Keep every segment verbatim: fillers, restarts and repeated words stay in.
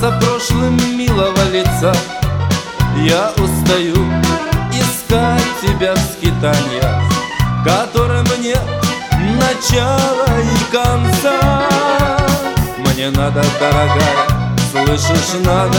за прошлым милого лица. Я устаю искать тебя в скитаниях, которым нет начала и конца. Мне надо, дорогая, слышишь, надо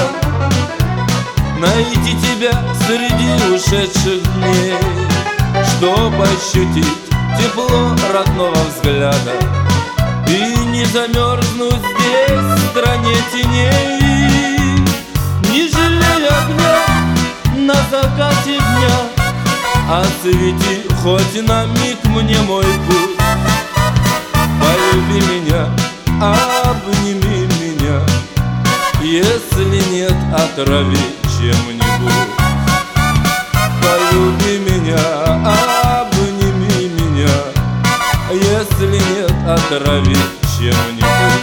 найти тебя среди ушедших дней, чтоб ощутить тепло родного взгляда и не замерзнуть здесь, в стране теней. Не жалей огня на закате дня, освети хоть на миг мне мой путь. Полюби меня, обними меня, если нет, отрави чем-нибудь. Полюби меня, обними меня, если нет, отрави чем-нибудь.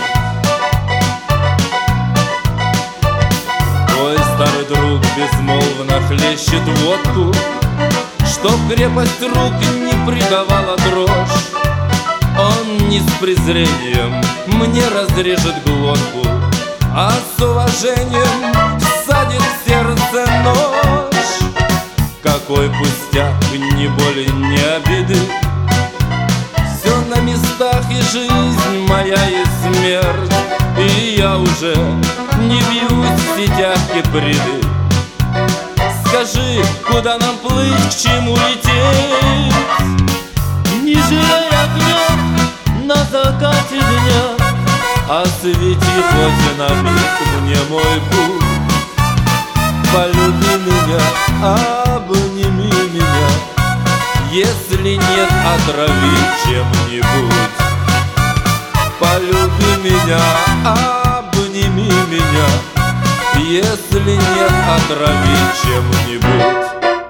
Твой старый друг безмолвно хлещет водку, чтоб крепость рук не придавала дрожь. Он не с презрением мне разрежет глотку, а с уважением всадит в сердце нож. Какой пустяк, ни боли, ни обиды, все на местах, и жизнь моя, и смерть. И я уже не бьюсь в сетях киприды. Скажи, куда нам плыть, к чему лететь? Не жалей огня на закате дня, освети хоть на миг мне мой путь. Полюби меня, обними меня, если нет, отрави чем-нибудь. Полюби меня, обними меня, если нет, отрави чем-нибудь.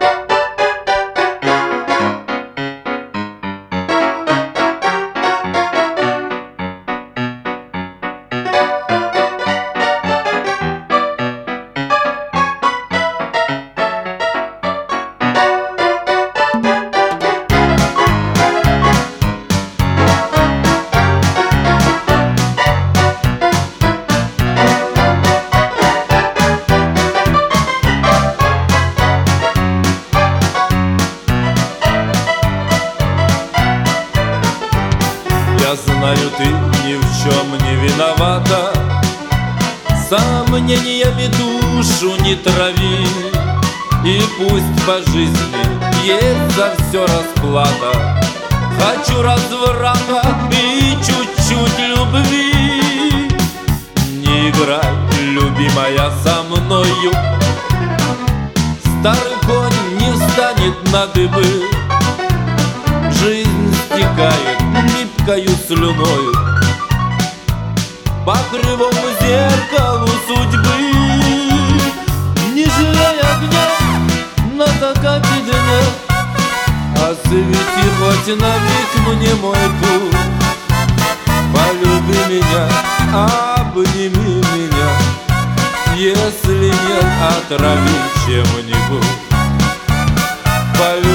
Я знаю, ты ни в чем не виновата, сомнениями душу не трави. И пусть по жизни есть за все расплата, хочу разврата и чуть-чуть любви. Не играй, любимая, со мною, старый конь не встанет на дыбы. Жизнь стекает липкою слюною по кривому зеркалу судьбы. Не жалей огня на закате дня, освети хоть на миг мне мой путь. Полюби меня, обними меня, если нет, отрави чем-нибудь. Полюби